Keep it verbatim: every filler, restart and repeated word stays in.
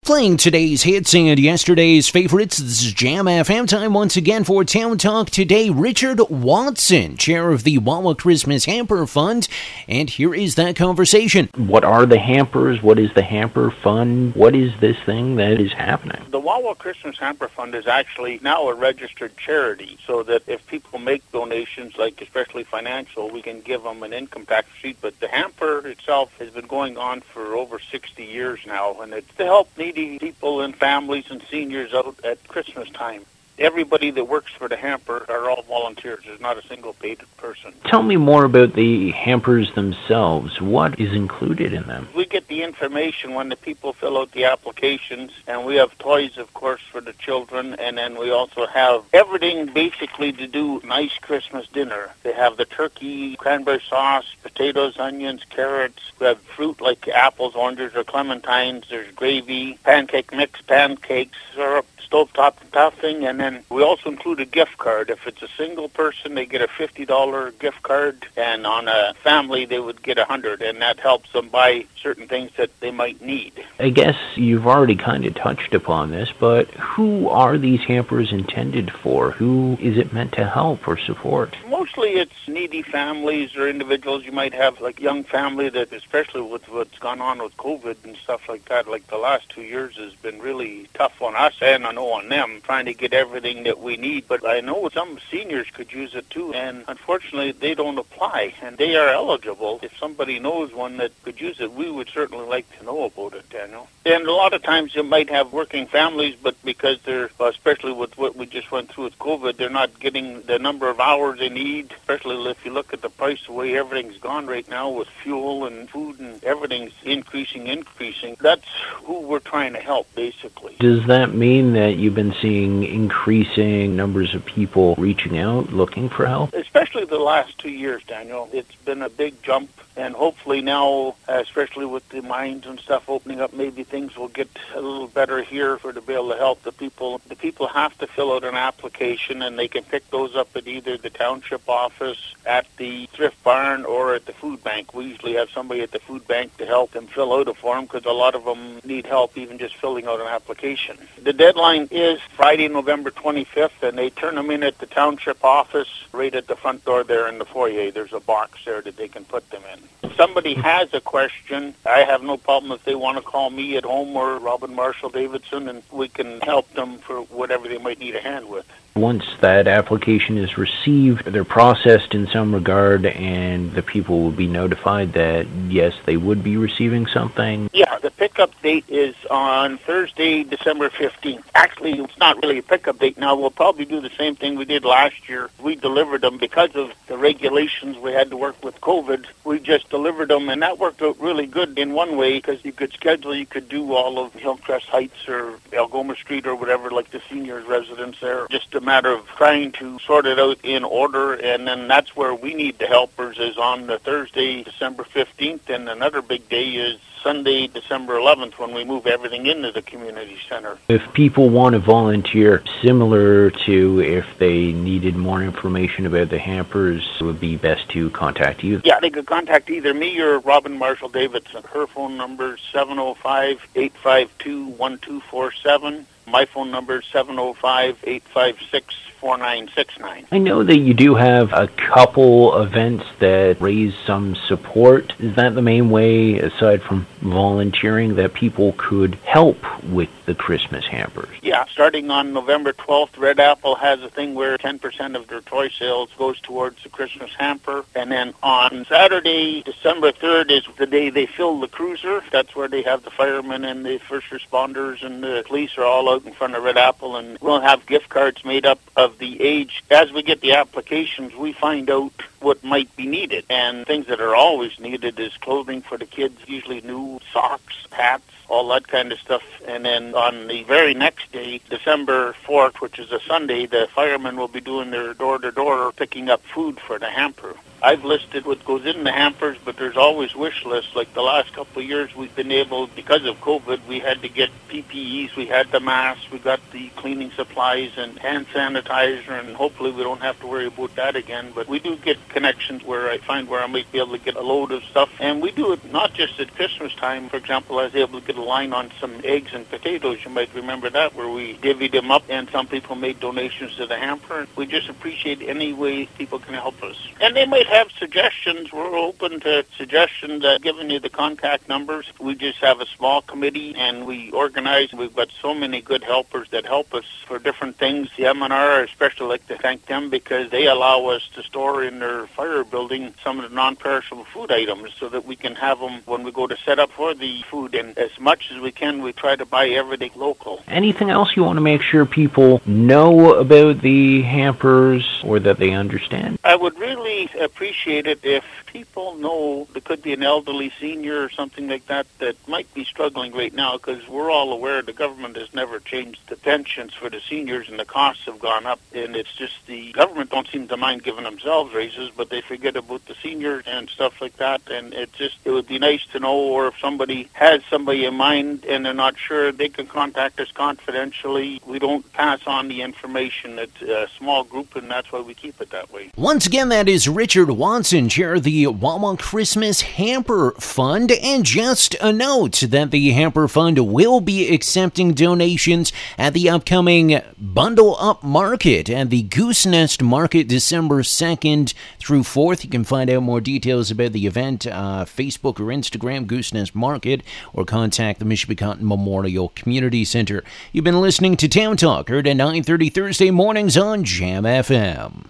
Playing today's hits and yesterday's favorites, this is Jam F M. Time once again for Town Talk today. Richard Watson, chair of the Wawa Christmas Hamper Fund, and here is that conversation. What are the hampers? What is the Hamper Fund? What is this thing that is happening? The Wawa Christmas Hamper Fund is actually now a registered charity, so that if people make donations, like especially financial, we can give them an income tax receipt. But the hamper itself has been going on for over sixty years now, and it's to help needy people and families and seniors out at Christmas time. Everybody that works for the hamper are all volunteers. There's not a single paid person. Tell me more about the hampers themselves. What is included in them? We get the information when the people fill out the applications, and we have toys, of course, for the children, and then we also have everything basically to do nice Christmas dinner. They have the turkey, cranberry sauce, potatoes, onions, carrots. We have fruit like apples, oranges, or clementines. There's gravy, pancake mix, pancakes, syrup, stovetop stuffing, and then we also include a gift card. If it's a single person, they get a fifty dollars gift card, and on a family, they would get one hundred dollars, and that helps them buy certain things that they might need. I guess you've already kind of touched upon this, but who are these hampers intended for? Who is it meant to help or support? Mostly it's needy families or individuals. You might have like young family that, especially with what's gone on with COVID and stuff like that, like the last two years has been really tough on us and I know on them, trying to get everything that we need. But I know some seniors could use it too, and unfortunately they don't apply, and they are eligible. If somebody knows one that could use it, we would certainly like to know about it, Daniel. And a lot of times you might have working families, but because they're, especially with what we just went through with COVID, they're not getting the number of hours they need, especially if you look at the price, the way everything's gone right now with fuel and food and everything's increasing, increasing. That's who we're trying to help, basically. Does that mean that you've been seeing increasing numbers of people reaching out, looking for help? Especially the last two years, Daniel. It's been a big jump, and hopefully now, especially with the mines and stuff opening up, maybe things will get a little better here for to be able to help the people. The people have to fill out an application, and they can pick those up at either the township office, at the thrift barn, or at the food bank. We usually have somebody at the food bank to help them fill out a form, because a lot of them need help even just filling out an application. The deadline is Friday, November twenty-fifth, and they turn them in at the township office right at the front door there in the foyer. There's a box there that they can put them in. If somebody has a question, I have no problem if they want to call me at home or Robin Marshall Davidson, and we can help them for whatever they might need a hand with. Once that application is received, they're processed in some regard, and the people will be notified that, yes, they would be receiving something? Yeah, the pickup date is on Thursday, December fifteenth. Actually, it's not really a pickup date now. We'll probably do the same thing we did last year. We delivered them because of the regulations. We had to work with COVID. We just delivered them, and that worked out really good in one way, because you could schedule, you could do all of Hillcrest Heights or Algoma Street or whatever, like the seniors' residence there. Just a matter of trying to sort it out in order, and then that's where we need the helpers, is on the Thursday, December fifteenth, and another big day is Sunday, December eleventh, when we move everything into the community center. If people want to volunteer, similar to if they needed more information about the hampers, it would be best to contact you? Yeah, they could contact either me or Robin Marshall Davidson. Her phone number is seven oh five, eight five two, one two four seven. My phone number is seven oh five, eight five six, four nine six nine. I know that you do have a couple events that raise some support. Is that the main way, aside from volunteering, that people could help with the Christmas hampers? Yeah, starting on November twelfth, Red Apple has a thing where ten percent of their toy sales goes towards the Christmas hamper. And then on Saturday, December third, is the day they fill the cruiser. That's where they have the firemen and the first responders and the police are all out in front of Red Apple, and we'll have gift cards made up of the age. As we get the applications, we find out what might be needed, and things that are always needed is clothing for the kids, usually new socks, hats, all that kind of stuff. And then on the very next day, December fourth, which is a Sunday, the firemen will be doing their door-to-door picking up food for the hamper. I've listed what goes in the hampers, but there's always wish lists. Like the last couple of years, we've been able, because of COVID, we had to get P P Es, we had the masks, we got the cleaning supplies and hand sanitizer, and hopefully we don't have to worry about that again. But we do get connections where I find where I might be able to get a load of stuff. And we do it not just at Christmas time. For example, I was able to get a line on some eggs and potatoes. You might remember that, where we divvied them up, and some people made donations to the hamper. We just appreciate any way people can help us. And they might have suggestions. We're open to suggestions. Uh, giving you the contact numbers. We just have a small committee, and we organize. We've got so many good helpers that help us for different things. The M N R, I especially like to thank them because they allow us to store in their fire building some of the non-perishable food items so that we can have them when we go to set up for the food. And as much as we can, we try to buy everything local. Anything else you want to make sure people know about the hampers or that they understand? I would really appreciate it if people know there could be an elderly senior or something like that that might be struggling right now, because we're all aware the government has never changed the pensions for the seniors and the costs have gone up, and it's just the government don't seem to mind giving themselves raises, but they forget about the seniors and stuff like that. And it just it would be nice to know, or if somebody has somebody in mind and they're not sure, they can contact us confidentially. We don't pass on the information. It's a small group, and that's why we keep it that way. Once again, that is Richard Watson, chair of the Wawa Christmas Hamper Fund. And just a note that the Hamper Fund will be accepting donations at the upcoming Bundle Up Market at the Goose Nest Market, December second through fourth. You can find out more details about the event, uh, Facebook or Instagram, Goose Nest Market, or contact the Michipicoten Memorial Community Center. You've been listening to Town Talk, heard at nine thirty Thursday mornings on Jam F M.